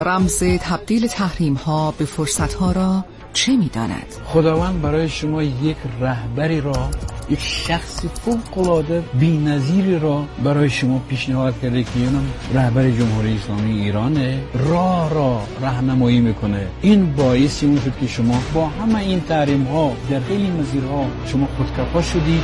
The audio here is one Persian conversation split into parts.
رمز تبدیل تحریم ها به فرصت ها را چه می داند؟ خداوند برای شما یک رهبری را، یک شخص فوق‌العاده بی‌نظیری را برای شما پیشنهاد کرده که اونم رهبر جمهوری اسلامی ایرانه. راه راهنمایی میکنه. این باعث اون شد که شما با همه این تحریم ها در خیلی مسیرها شما خودکفا شدید.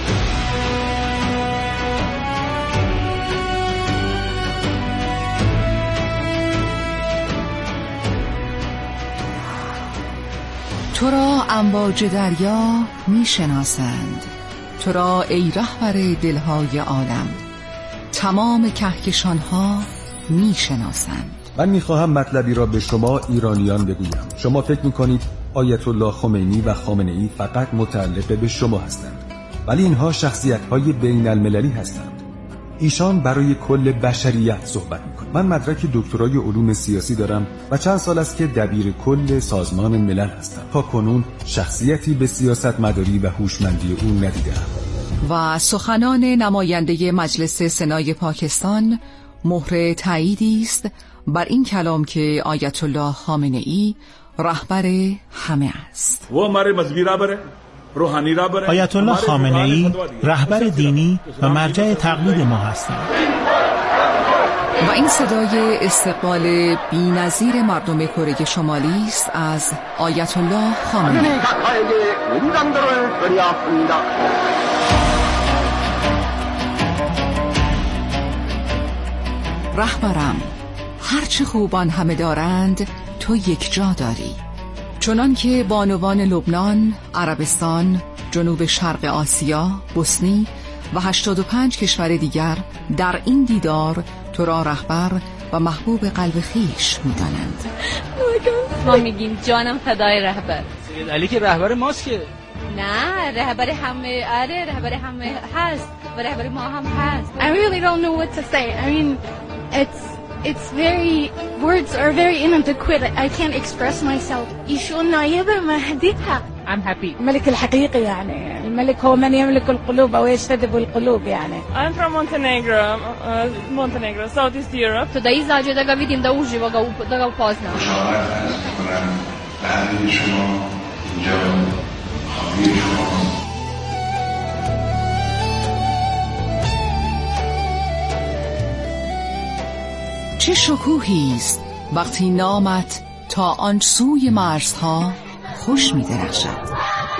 تو را امواج دریا می شناسند، تو را ای رهبر دلهای عالم، تمام کهکشانها می شناسند. من می خواهم مطلبی را به شما ایرانیان بگویم. شما فکر می کنید آیت الله خمینی و خامنه ای فقط متعلق به شما هستند، ولی اینها شخصیت‌های بین المللی هستند. ایشان برای کل بشریت صحبت می‌کنند. من مدرک دکترای علوم سیاسی دارم و چند سال است که دبیر کل سازمان ملل هستم. تا کنون شخصیتی به سیاستمداری و هوشمندی او ندیدم. و سخنان نماینده مجلس سنای پاکستان مهر تاییدی است بر این کلام که آیت الله خامنه ای رهبر همه است. و हमारे मजहबी रहबर है, रूहानी रहबर है. آیت الله خامنه ای رهبر دینی و مرجع تقلید ما هستند. و این صدای استقبال بی‌نظیر مردم کره شمالی است از آیت الله خامنه ای. رهبرم، هرچه خوبان همه دارند تو یک جا داری، چنان که بانوان لبنان، عربستان، جنوب شرق آسیا، بوسنی و 85 کشور دیگر در این دیدار تو را رهبر و محبوب قلب خویش می‌دانند. ما میگیم جانم فدای رهبر. سید علی که رهبر ماست که؟ نه، رهبر همه، آره رهبر همه هست و رهبر ما هم هست. I really don't know what to say. I mean, it's very, words are very inadequate. I can't express myself. ایشون نایب مهدی حق. I'm happy. الملك الحقيقي يعني الملك هو من يملك القلوب أو يجتذب القلوب يعني. I'm from Montenegro, Southeast Europe. To da izađe da ga vidim da uživo da ga upoznam. چه شکوهی است وقتی نامت تا آن سوی مرزها خوش می درخشد.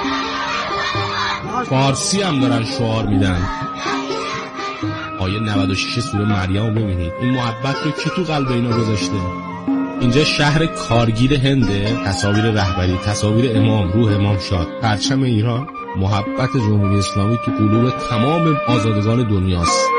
فارسی هم دارن شعار میدن. آیه 96 سوره مریم رو ببینید. این محبت رو کی تو قلب اینا گذاشته؟ اینجا شهر کارگیر هنده. تصاویر رهبری، تصاویر امام، روح امام شاد، پرچم ایران، محبت جمهوری اسلامی تو قلوب تمام آزادگان دنیاست.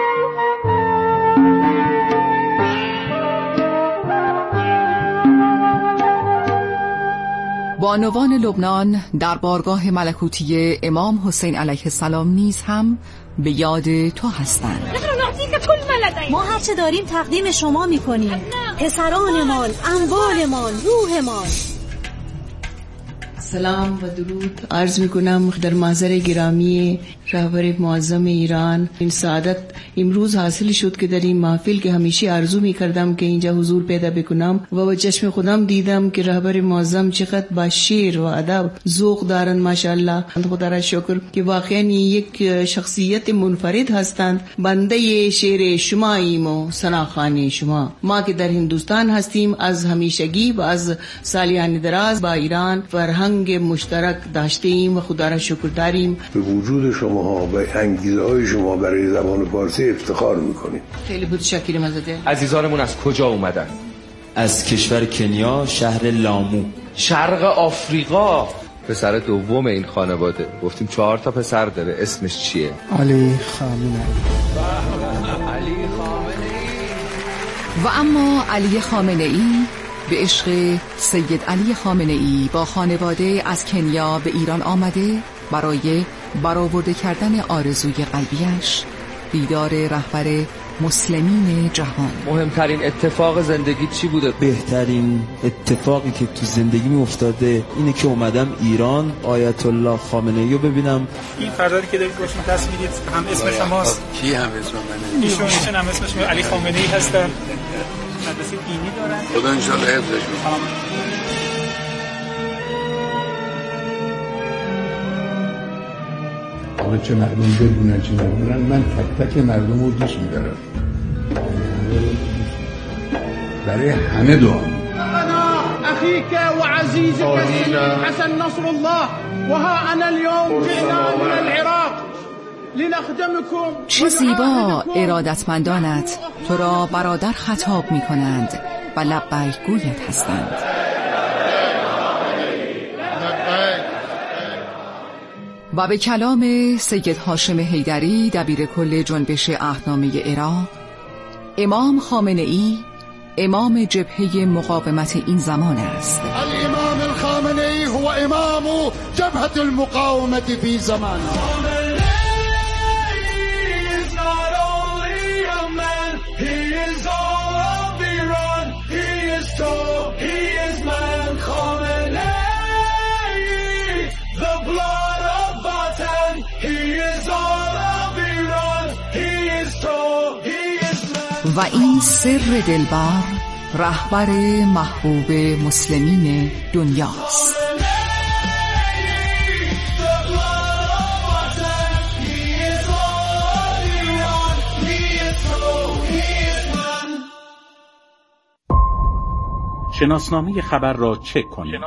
بانوان لبنان در بارگاه ملکوتی امام حسین علیه السلام نیز هم به یاد تو هستند. ما هرچه داریم تقدیم شما میکنیم، پسرانمان، اموالمان، روحمان. سلام و درود عرض میکنم در محضر گرامی رهبر معظم ایران. این سعادت امروز حاصل شد که در این محفل که همیشه آرزو میکردم که اینجا حضور پیدا بکنم و با چشم خودم دیدم که رهبر معظم چقدر با شعر و ادب ذوق دارن. ماشاءالله، خدا را شکر که واقعا یک شخصیت منفرد هستند. بنده شعر شماییم و ثناخوان شما. ما که در هندوستان هستیم از همیشگی و از سالیان دراز با ایران فرهنگ مشترک داشتیم و خدا را شکر داریم. به وجود شما و انگیزه های شما برای زبان فارسی افتخار میکنیم. خیلی متشکرم ازت. عزیزانمون از کجا اومدن؟ از کشور کنیا، شهر لامو. شرق آفریقا. پسر دوم این خانواده. گفتیم 4 تا پسر داره. اسمش چیه؟ علی خامنه. علی خامنه ای. و اما علی خامنه ای به عشق سید علی خامنه ای با خانواده از کنیا به ایران آمده برای برآورده کردن آرزوی قلبیش، دیدار رهبر مسلمین جهان. مهمترین اتفاق زندگی چی بوده؟ بهترین اتفاقی که تو زندگی افتاده اینه که اومدم ایران، آیت الله خامنه ای رو ببینم. این فردی که دارید باشون دست میدید هم اسم شماست. کی هم اسم منه؟ ایشون هم اسمش علی خامنه ای هستن. مدرسه دینی دارن. خدا انشالله حفظش کنه. حالا چه مردم بدونن چه ندونن، من تک تک مردم رو دوست می‌دارم. برای همه دعا. أخيك وعزيزك السيد حسن نصر الله وها أنا اليوم جئنا من العراق لنخدمكم. چه زیبا ارادتمندانت تو را برادر خطاب می کنند و لبیک گویت هستند. و به کلام سید هاشم حیدری دبیر کل جنبش عهدنامه عراق، امام خامنه ای امام جبهه مقاومت این زمان است. الامام الخامنه ای هو امام جبهه المقاومه فی زمان. و این سر دلبر رهبر محبوب مسلمین دنیاست. شناسنامه خبر را چک کنید.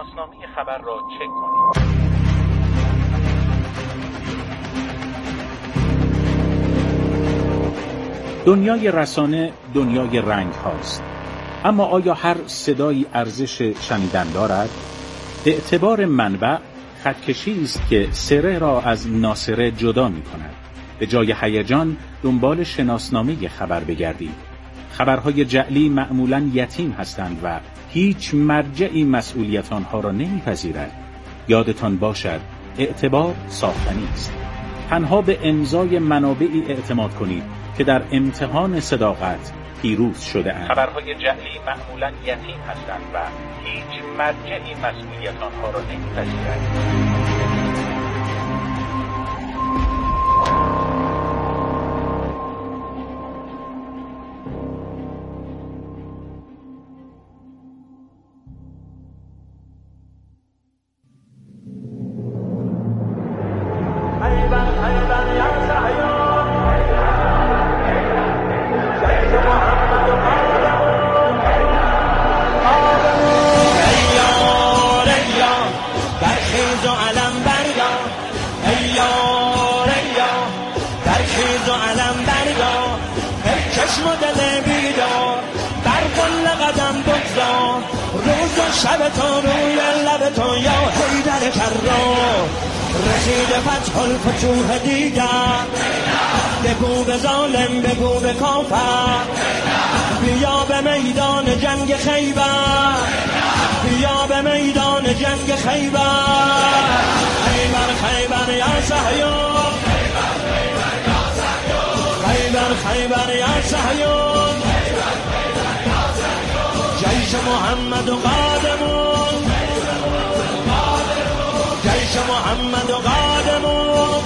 دنیای رسانه دنیای رنگ هاست، اما آیا هر صدایی ارزش شنیدن دارد؟ اعتبار منبع خطکشی است که سره را از ناسره جدا می کند. به جای هیجان دنبال شناسنامه خبر بگردید. خبرهای جعلی معمولاً یتیم هستند و هیچ مرجعی مسئولیت آنها را نمیپذیرد. یادتان باشد اعتبار ساختنی است. تنها به امضای منابعی اعتماد کنید که در امتحان صداقت پیروز شده اند. خبرهای جعلی معمولاً یتیم هستند و هیچ مرجعی مسئولیت آنها را نمیپذیرد. شب تو روی لب تو یا حیدر کرار رسید فتح الفتوح دیگر بگو به ظالم بگو به کافر بیا به میدان جنگ خیبر بیا به میدان جنگ خیبر خیبر خیبر یا صهیون خیبر خیبر یا صهیون جیش محمد و قادمون جیش محمد و قادمون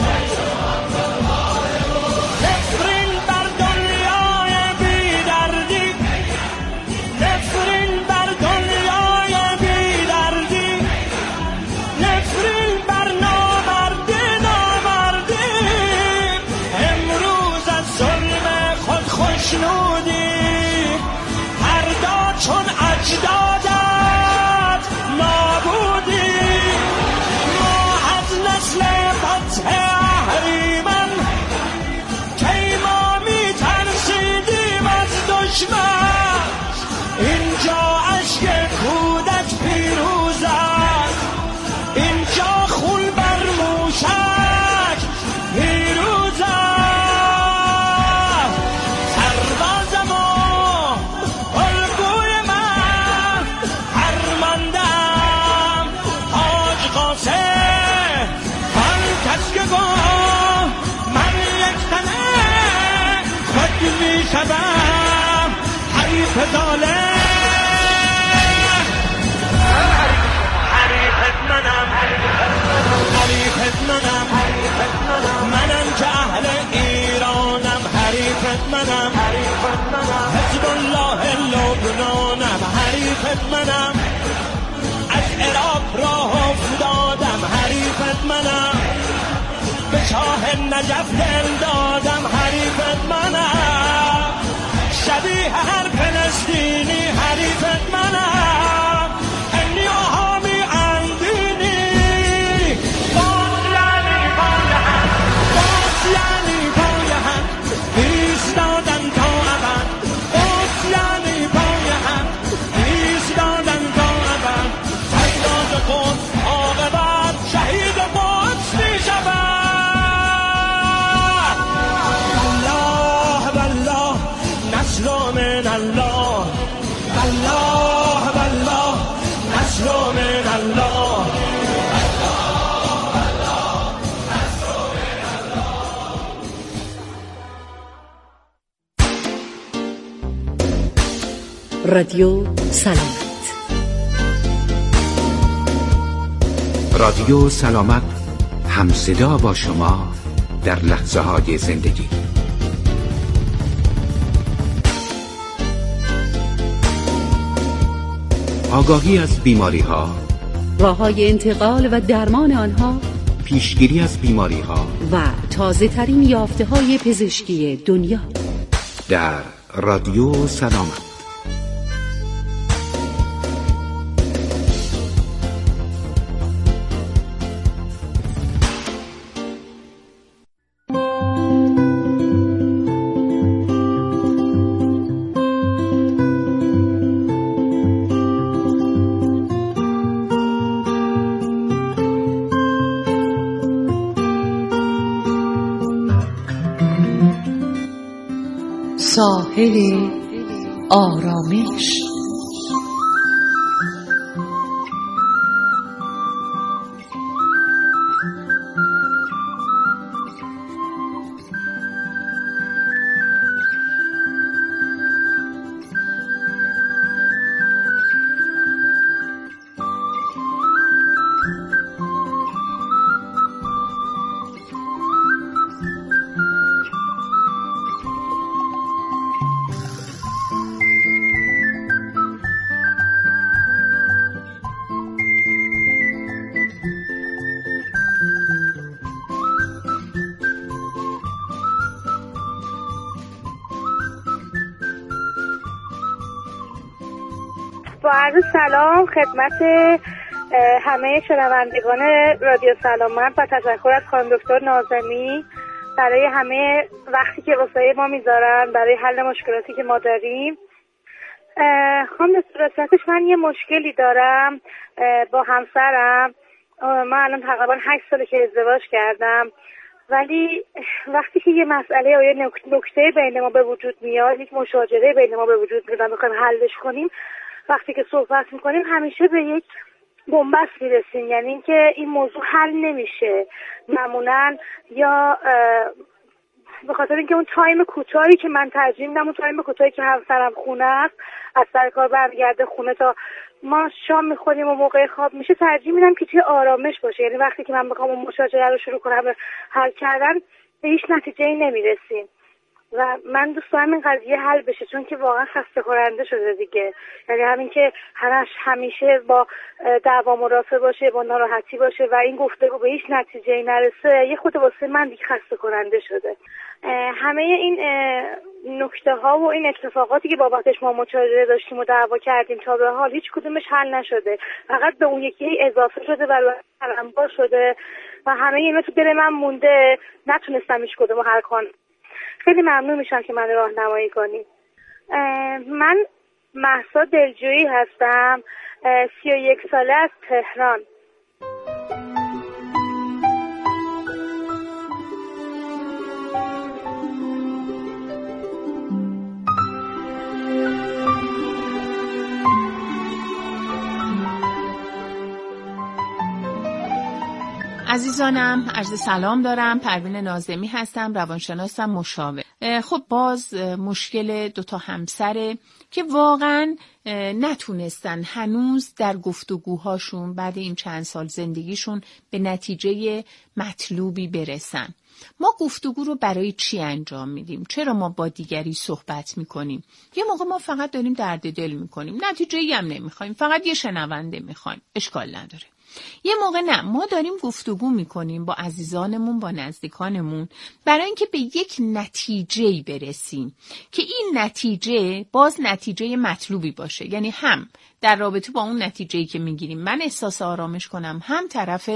نفرین بر دنیای بیدردی نفرین بر دنیای بیدردی نفرین بر نامردی نامردی امروز از ظلم خود خوشنودی چون اجدادت نابودی ما از نسل فتح اهریمن که ما می ترسیدیم از دشمن اینجا اشک کودک پیروز است اینجا خون بر موشک پیروز است سرباز ما شدم حریف ظالم حریفت منم حریفت منم منم که اهل ایرانم حریفت منم حزب الله لبنان شاهد منم، از عراق راه افتادم حریفت منم، به شاه نجف دل دادم حریفت منم، شبیه هر فلسطینی حریفت منم، انی آهامی اندینی باز یعنی باید باز یعنی باید ایستادن تا ابد، باز یعنی باید ایستادن تا ابد، فریاد قدس عاقبت شهید قدس می شود. نصر من الله، والله والله نصر من الله، رادیو سلامت. رادیو سلامت همصدا با شما در لحظه های زندگی. آگاهی از بیماری ها، راه‌های انتقال و درمان آنها، پیشگیری از بیماری ها و تازه ترین یافته های پزشکی دنیا در رادیو سلامت. ساحل آرامش. با عرض سلام خدمت همه شنوندگان رادیو سلامت و تشکر از خانم دکتر ناظمی برای همه وقتی که واسه ما میذارن برای حل مشکلاتی که ما داریم. خانم دکتر راستش من یه مشکلی دارم با همسرم. من الان تقریبا 8 ساله که ازدواج کردم، ولی وقتی که یه مسئله یا یه نکته بین ما به وجود میاد، یک مشاجره بین ما به وجود میاد و میخوایم حلش کنیم، وقتی که صحبت میکنیم همیشه به یک بنبست میرسیم، یعنی اینکه این موضوع حل نمیشه معمولا، یا به خاطر اینکه اون تایم کوتاهی که من ترجیح میدم، اون تایم کوتاهی که همسرم خونه است، از سر کار برمیگرده خونه تا ما شام میخوریم و موقع خواب میشه، ترجیح میدم که توی آرامش باشه. یعنی وقتی که من بخوام اون مشاجره رو شروع کنم به حل کردن به هیچ نتیجه‌ای نمیرسیم و من دوست دارم این قضیه حل بشه، چون که واقعا خسته کننده شده دیگه. یعنی همین که همیشه با دعوا مرافع باشه، با ناراحتی باشه و این گفتگو به هیچ نتیجه‌ای نرسه، یه خود واسه من دیگه خسته کننده شده. همه این نکته ها و این اتفاقاتی که بابتش ما مشاجره داشتیم و دعوا کردیم تا به حال هیچ کدومش حل نشده، فقط به اون یکی اضافه شده و تلمبار شده و همه اینا تو دل من مونده، نتونستم هیچ کدومو حل کنم. خیلی ممنون میشم که من راهنمایی کنید. من مهسا دلجویی هستم، 31 ساله از تهران. عزیزانم عرض سلام دارم. پروین ناظمی هستم، روانشناسم، مشاور. خب باز مشکل دوتا همسره که واقعا نتونستن هنوز در گفتگوهاشون بعد این چند سال زندگیشون به نتیجه مطلوبی برسن. ما گفتگو رو برای چی انجام میدیم؟ چرا ما با دیگری صحبت میکنیم؟ یه موقع ما فقط داریم درد دل میکنیم، نتیجه‌ای هم نمیخوایم، فقط یه شنونده میخوایم، اشکال نداره. یه موقع نه، ما داریم گفتگو میکنیم با عزیزانمون، با نزدیکانمون، برای اینکه به یک نتیجه‌ای برسیم که این نتیجه باز نتیجه مطلوبی باشه. یعنی هم در رابطه با اون نتیجه‌ای که میگیریم من احساس آرامش کنم، هم طرف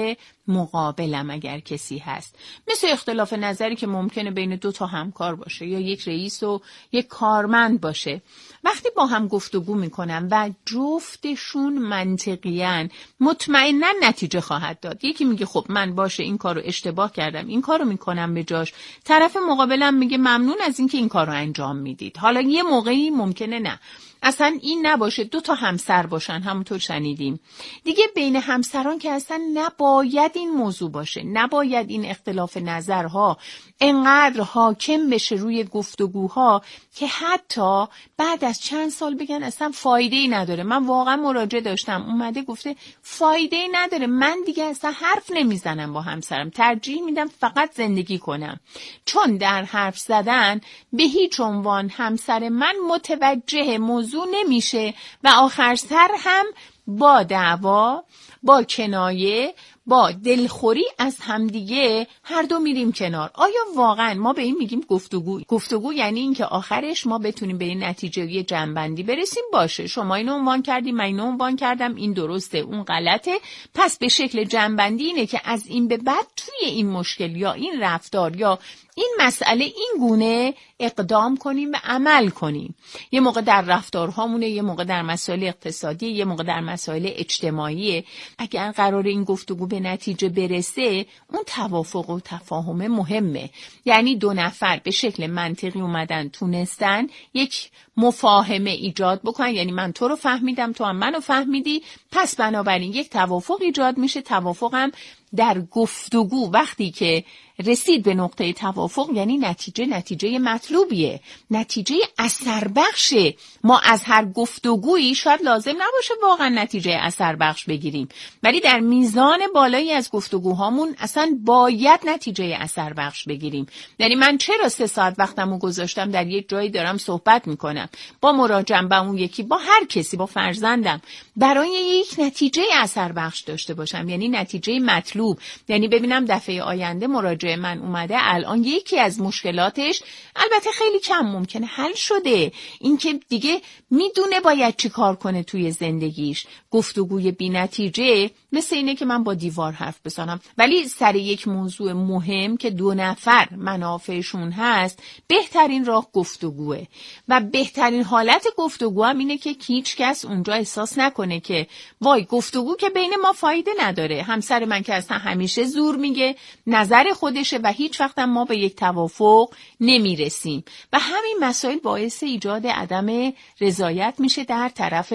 مقابلم اگر کسی هست. مثل اختلاف نظری که ممکنه بین 2 تا همکار باشه یا یک رئیس و یک کارمند باشه. وقتی با هم گفتگو میکنم و جفتشون منطقیان، مطمئنا نتیجه خواهد داد. یکی میگه خب من باشه این کارو اشتباه کردم، این کارو میکنم به جاش. طرف مقابلم میگه ممنون از اینکه این کارو انجام میدید. حالا یه موقعی ممکنه نه، اصلا این نباشه، 2 تا همسر باشن، همونطور شنیدیم دیگه. بین همسران که اصلا نباید این موضوع باشه، نباید این اختلاف نظرها انقدر حاکم بشه روی گفتگوها که حتی بعد از چند سال بگن اصلا فایده‌ای نداره. من واقعا مراجعه داشتم، اومده گفته فایده‌ای نداره، من دیگه اصلا حرف نمیزنم با همسرم، ترجیح میدم فقط زندگی کنم، چون در حرف زدن به هیچ عنوان همسر من متوجه موضوع نمیشه و آخر سر هم با دعوا، با کنایه، با دلخوری از همدیگه هر دو میریم کنار. آیا واقعا ما به این میگیم گفتگو؟ گفتگو یعنی این که آخرش ما بتونیم به این نتیجه جنبندی برسیم، باشه شما اینو عنوان کردی، من اینو عنوان کردم، این درسته اون غلطه، پس به شکل جنبندی اینه که از این به بعد توی این مشکل یا این رفتار یا این مسئله این گونه اقدام کنیم و عمل کنیم. یه موقع در رفتارهامونه، یه موقع در مسائل اقتصادی، یه موقع در مسائل اجتماعی. اگر قرار این گفتگو به نتیجه برسه، اون توافق و تفاهم مهمه. یعنی 2 نفر به شکل منطقی اومدن تونستن یک مفاهمه ایجاد بکنن، یعنی من تو رو فهمیدم، تو هم منو فهمیدی، پس بنابراین یک توافق ایجاد میشه. توافقم در گفتگو وقتی که رسید به نقطه توافق، یعنی نتیجه مطلوبیه، نتیجه اثر بخشه. ما از هر گفتگویی شاید لازم نباشه واقعا نتیجه اثر بخش بگیریم، ولی در میزان بالایی از گفتگوهامون اصلا باید نتیجه اثر بخش بگیریم. یعنی من چرا 3 ساعت وقتمو گذاشتم در یک جایی دارم صحبت میکنم با مراجعم، با اون یکی، با هر کسی، با فرزندم، برای یک نتیجه اثر بخش داشته باشم، یعنی نتیجه مطلوب. یعنی ببینم دفعه آینده مراجعه من اومده الان یکی از مشکلاتش البته خیلی کم ممکنه حل شده، اینکه دیگه میدونه باید چی کار کنه توی زندگیش. گفتگوی بی نتیجه مثل اینه که من با دیوار حرف بزنم، ولی سر یک موضوع مهم که 2 نفر منافعشون هست، بهترین راه گفتگوه و بهترین حالت گفتگو هم اینه که هیچ کس اونجا احساس نکنه که وای گفتگو که بین ما فایده نداره، همسر من که اصلا همیشه زور میگه، نظر خودشه و هیچ وقت ما به یک توافق نمیرسیم و همین مسائل باعث ایجاد عدم رضایت میشه در طرف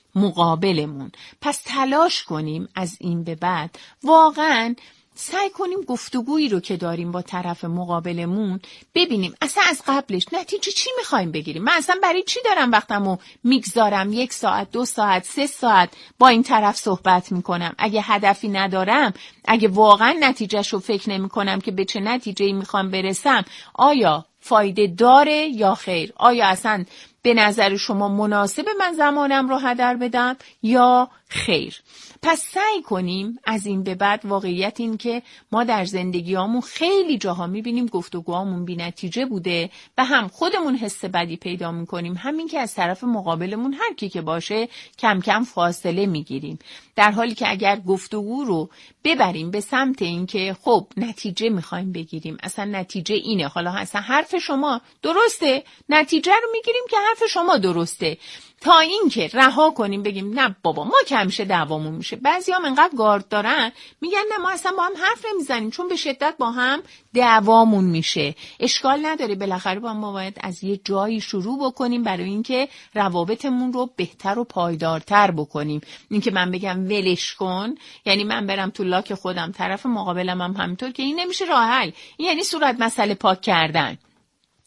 مقابلمون. پس تلاش کنیم از این به بعد واقعاً سعی کنیم گفتگویی رو که داریم با طرف مقابلمون ببینیم اصلا از قبلش نتیجه چی میخوایم بگیریم. من اصلا برای چی دارم وقتمو میگذارم 1 ساعت 2 ساعت 3 ساعت با این طرف صحبت میکنم؟ اگه هدفی ندارم، اگه واقعا نتیجهشو فکر نمیکنم که به چه نتیجه‌ای میخوام برسم، آیا فایده داره یا خیر؟ آیا اصلا به نظر شما مناسب من زمانم رو هدر بدم یا خیر؟ پس سعی کنیم از این به بعد، واقعیت این که ما در زندگیامون خیلی جاها میبینیم گفتگوامون بی نتیجه بوده و هم خودمون حس بدی پیدا میکنیم، همین که از طرف مقابلمون هر کی که باشه کم کم فاصله میگیریم. در حالی که اگر گفتگو رو ببریم به سمت این که خب نتیجه میخوایم بگیریم، اصلا نتیجه اینه، حالا اصلا حرف شما درسته، نتیجه رو میگیریم که حرف شما درسته، تا اینکه رها کنیم بگیم نه بابا ما که همیشه دعوامون میشه. بعضی هم انقدر گارد دارن میگن نه ما اصلا با هم حرف نمیزنیم چون به شدت با هم دعوامون میشه. اشکال نداره، بالاخره ما باید از یه جایی شروع بکنیم برای اینکه روابطمون رو بهتر و پایدارتر بکنیم. اینکه من بگم ولش کن یعنی من برم تو لاک خودم، طرف مقابلم هم همینطور، که این نمیشه راه حل. این یعنی صورت مسئله پاک کردن.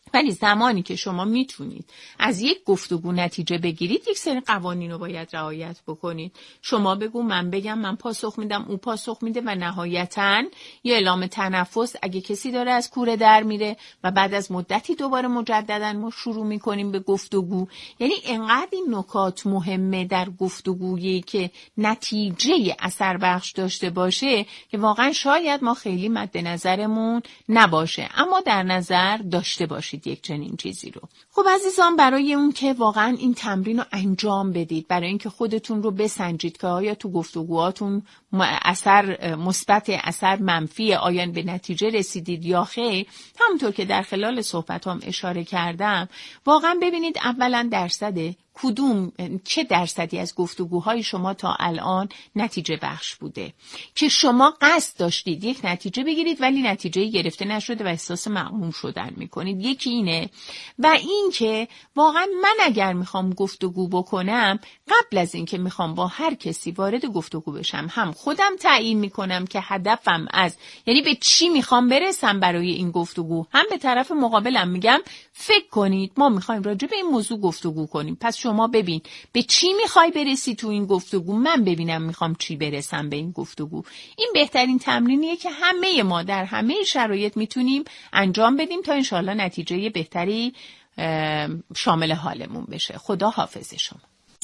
ولی زمانی که شما میتونید از یک گفتگو نتیجه بگیرید، یک سری قوانین رو باید رعایت بکنید. شما بگو، من بگم، من پاسخ میدم، او پاسخ میده و نهایتاً یه اعلام تنفس اگه کسی داره از کوره در میره و بعد از مدتی دوباره مجدداً ما شروع میکنیم به گفتگو. یعنی انقدر این نکات مهمه در گفتگویی که نتیجه اثر بخش داشته باشه که واقعاً شاید ما خیلی مد نظرمون نباشه، اما در نظر داشته باشید یک چنین چیزی رو. خب عزیزان، برای اون که واقعا این تمرین رو انجام بدید، برای اینکه خودتون رو بسنجید که آیا تو گفتگوهاتون اثر مثبت، اثر منفی، آیا به نتیجه رسیدید یا خیر، همونطور که در خلال صحبتام اشاره کردم، واقعا ببینید اولا چه درصدی از گفتگوهای شما تا الان نتیجه بخش بوده که شما قصد داشتید یک نتیجه بگیرید ولی نتیجه گرفته نشده و احساس مغموم شدن میکنید. یکی اینه. و این که واقعا من اگر میخوام گفتگو بکنم، قبل از این که میخوام با هر کسی وارد گفتگو بشم، هم خودم تعیین میکنم که هدفم یعنی به چی میخوام برسم برای این گفتگو، هم به طرف مقابلم میگم فکر کنید ما میخوایم راجع به این موضوع گفتگو کنیم، پس شما ببین به چی میخوای برسی تو این گفتگو، من ببینم میخوام چی برسم به این گفتگو. این بهترین تمرینیه که همه ما در همه شرایط میتونیم انجام بدیم تا انشالله نتیجه بهتری شامل حالمون بشه. خدا حافظ شما.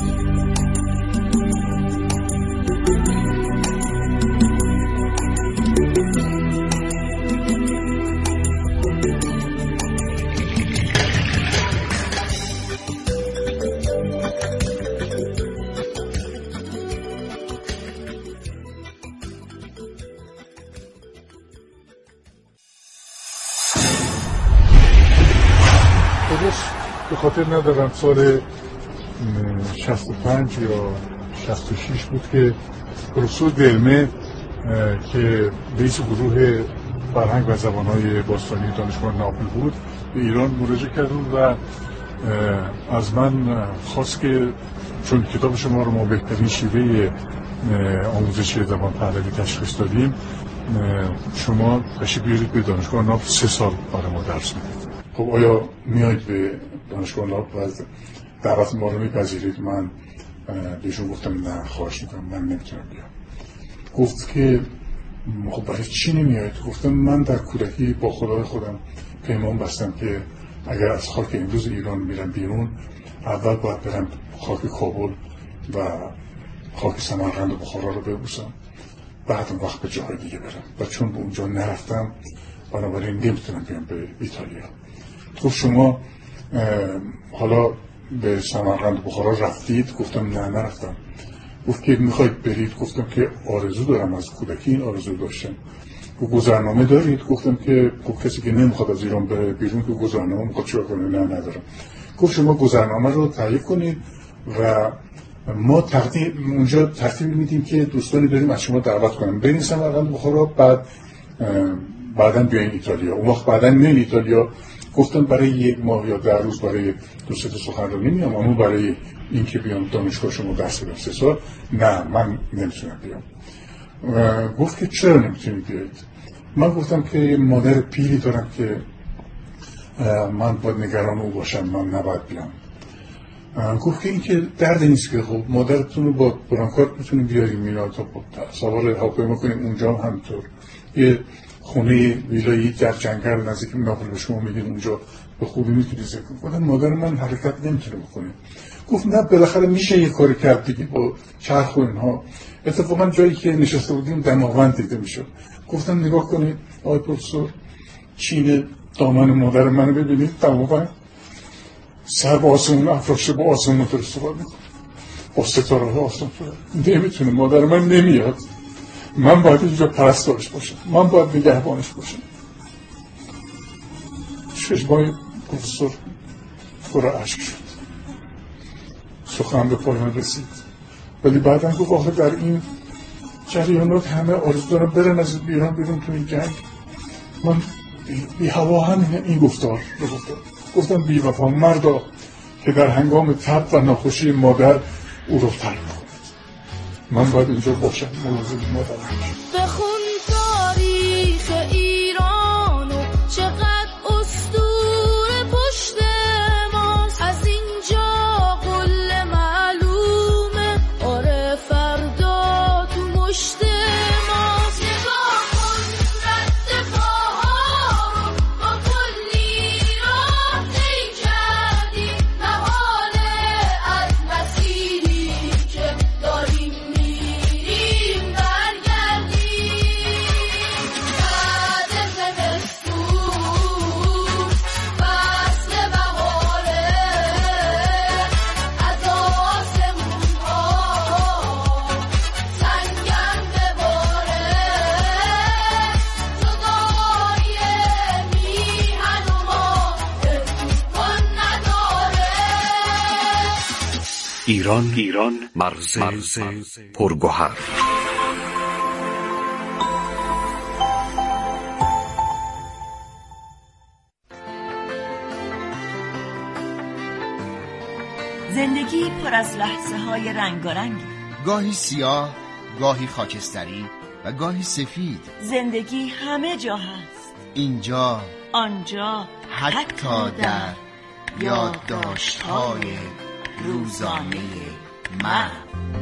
به خاطر ندارم سال 65 یا 66 بود که پروفسور دلمه که رئیس گروه فرهنگ و زبانهای باستانی دانشگاه ناپل بود به ایران مراجعه کرد و از من خواست که چون کتاب شما رو ما بهترین شیوه آموزش زبان پهلوی تشخیص دادیم، شما تشریف بیارید به دانشگاه ناپل 3 سال برای ما درس میدید. خب آیا میایید به دانشگاه ناپل و دعوت ما رو میپذیرید؟ من بهشون گفتم نه خواهش میکنم، من نمیتونم بیام. گفت که خب برای چی نمیایید؟ گفتم من در کودکی با خدای خودم پیمان بستم که اگر از خاک امروز ایران میرم بیرون، اول باید برم خاک کابل و خاک سمرقند و بخارا رو ببوسم، بعد اون وقت به جاهای دیگه برم. و چون به اونجا نرفتم بنابراین نمیتونم بیام به ایتالیا. گفت شما حالا به سمرقند و بخارا رفتید؟ گفتم نه نرفتم. گفت که میخواید برید؟ گفتم که آرزو دارم، از کودکی این آرزو داشتم. گذرنامه دارید؟ گفتم که کسی که نمیخواد از ایران بره بیرون که گذرنامه میخواد چیکار کنه؟ نه ندارم. گفت شما گذرنامه رو تهیه کنید و ما اونجا ترتیب میدیم که دوستانی داریم از شما دعوت کنیم برین سمرقند بخارا، بعداً بیاین ایتالیا. اون وقت بعداً میاین ایتالیا. گفتم برای 1 ماه یا 10 روز برای 2-3 سخنرانی میام، اما برای اینکه بیام دانشگاه شما درس بدم 3 سال نه، من نمیتونم بیام. گفت که چرا نمیتونید بیایید؟ من گفتم که مادر پیری دارم که من باید نگران او باشم، من نباید بیام. گفت که این که درد نیست که خب مادرتون رو با برانکارت میتونیم بیاریم اینا تا سوار هواپیما کنیم اونجا هم همینطور. یه خونه ویلایی در جنگل نزدیک ناپل به شما میدیم، اونجا به خوبی میتونید زندگی کنید. گفتم مادر من حرکت نمیتونه بکنه. گفت نه بالاخره میشه یه کاری کرد دیگه با چرخ و اینها. اتفاقا جایی که نشسته بودیم دماوند دیده میشد. گفتم نگاه کنید آقای پروفسور، چین دامن مادر منو ببینید، دماوند، سر با آسمون افراشته، با آسمون فرستاد میکنه، با ستاره آسمون نمیتونه. مادر من نمیاد، من باید اینجا پرستارش باشم، من باید نگهبانش باشم. چشمای پروفسور پر اشک شد، سخن به پایان رسید. ولی بعدن گفت آخه در این جریانات همه آرزو دارن برن از ایران بیرون تو این جنگ. من بی هوا هم این گفتار رو گفتم بی وفا مردا که در هنگام تب و ناخوشی مادر او رو ترک کنید. من باید اینجا باشم، مواظب مادر بخون تاریخ ایران و چقدر اسطوره پشت ما. نگاه کن رد پاها رو با کلی راه طی کردیم، محاله از مسیری که داریم میریم برگردیم. بعد زمستون فصل بهاره از آسمون ها سنگم بباره، صدای میهن و ما امکان نداره. ایران مرز پرگوهر. زندگی پر از لحظه های رنگارنگی، گاهی سیاه، گاهی خاکستری و گاهی سفید. زندگی همه جا هست، اینجا، آنجا، حتی در یادداشت‌های روزانه من.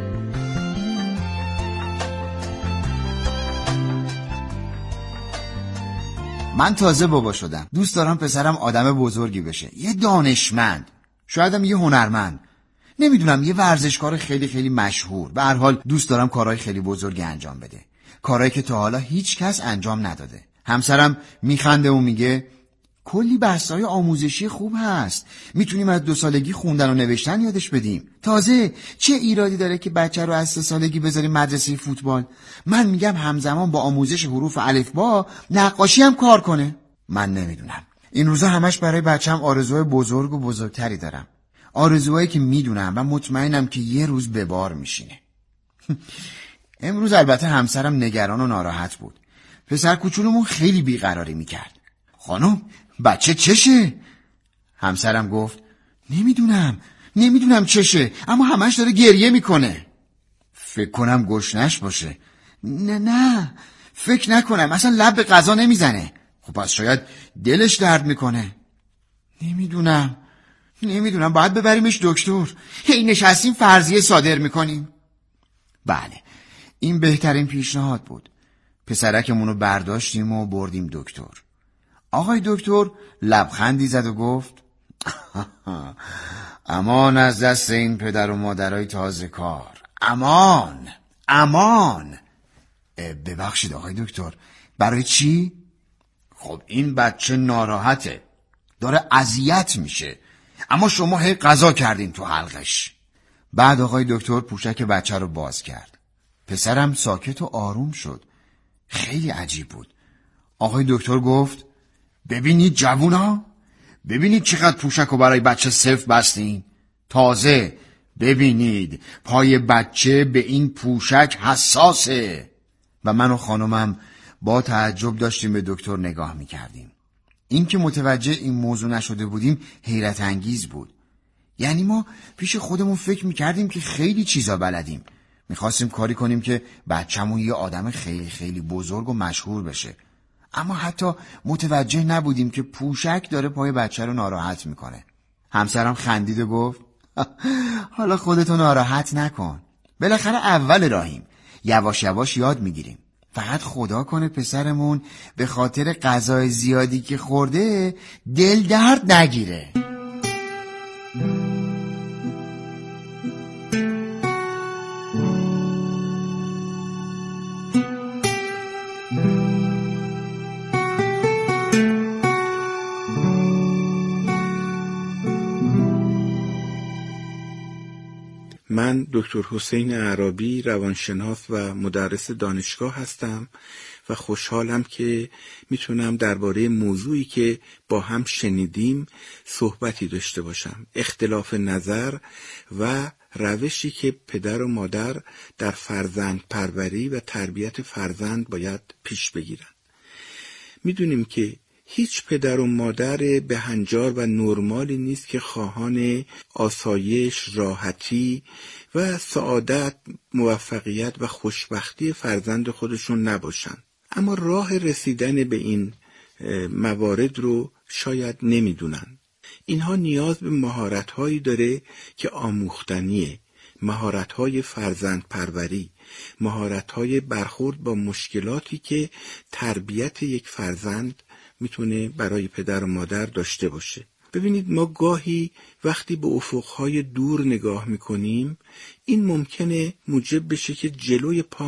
من تازه بابا شدم. دوست دارم پسرم آدم بزرگی بشه، یه دانشمند، شایدم یه هنرمند، نمیدونم یه ورزشکار خیلی خیلی مشهور. به هر حال دوست دارم کارهای خیلی بزرگی انجام بده، کارهایی که تا حالا هیچ کس انجام نداده. همسرم میخنده و میگه کلی بحث‌های آموزشی خوب هست، میتونیم از 2 سالگی خوندن و نوشتن یادش بدیم. تازه چه ایرادی داره که بچه رو از 3 سالگی بذاریم مدرسه فوتبال؟ من میگم همزمان با آموزش حروف الفبا نقاشی هم کار کنه. من نمیدونم، این روزا همش برای بچه‌م آرزوهای بزرگ و بزرگتری دارم، آرزوهایی که میدونم و مطمئنم که یه روز به بار میشینه. امروز البته همسرم نگران و ناراحت بود. پسر کوچولومون خیلی بیقراری میکرد. خانم بچه چشه؟ همسرم گفت نمیدونم چشه، اما همش داره گریه میکنه. فکر کنم گشنش باشه. نه فکر نکنم، اصلا لب به غذا نمیزنه. خب پس شاید دلش درد میکنه. نمیدونم باید ببریمش دکتر. هی نشستیم فرضیه صادر میکنیم. بله این بهترین پیشنهاد بود. پسرکمونو برداشتیم و بردیم دکتر. آقای دکتر لبخندی زد و گفت امان از دست این پدر و مادرای تازه کار، امان. ببخشید آقای دکتر، برای چی؟ خب این بچه ناراحته، داره اذیت میشه، اما شما هی قضا کردین تو حلقش. بعد آقای دکتر پوشک بچه رو باز کرد. پسرم ساکت و آروم شد. خیلی عجیب بود. آقای دکتر گفت ببینید جوونا، ببینید چقدر پوشک رو برای بچه صفر بستین. تازه ببینید پای بچه به این پوشک حساسه. و من و خانمم با تعجب داشتیم به دکتر نگاه میکردیم. این که متوجه این موضوع نشده بودیم حیرت انگیز بود. یعنی ما پیش خودمون فکر میکردیم که خیلی چیزا بلدیم، میخواستیم کاری کنیم که بچه‌مون یه آدم خیلی خیلی بزرگ و مشهور بشه، اما حتی متوجه نبودیم که پوشک داره پای بچه رو ناراحت میکنه. همسرم خندید و گفت حالا خودتو ناراحت نکن، بالاخره اول راهیم، یواش یواش یاد میگیریم. فقط خدا کنه پسرمون به خاطر غذای زیادی که خورده دل درد نگیره. من دکتر حسین عرابی روانشناس و مدرس دانشگاه هستم و خوشحالم که میتونم درباره موضوعی که با هم شنیدیم صحبتی داشته باشم. اختلاف نظر و روشی که پدر و مادر در فرزند پروری و تربیت فرزند باید پیش بگیرن. میدونیم که هیچ پدر و مادر بهنجار و نرمالی نیست که خواهان آسایش، راحتی و سعادت، موفقیت و خوشبختی فرزند خودشون نباشن. اما راه رسیدن به این موارد رو شاید نمیدونن. اینها نیاز به مهارت‌هایی داره که آموختنیه، مهارت‌های فرزند پروری، مهارت‌های برخورد با مشکلاتی که تربیت یک فرزند میتونه برای پدر و مادر داشته باشه. ببینید ما گاهی وقتی به افقهای دور نگاه میکنیم این ممکنه موجب بشه که جلوی پا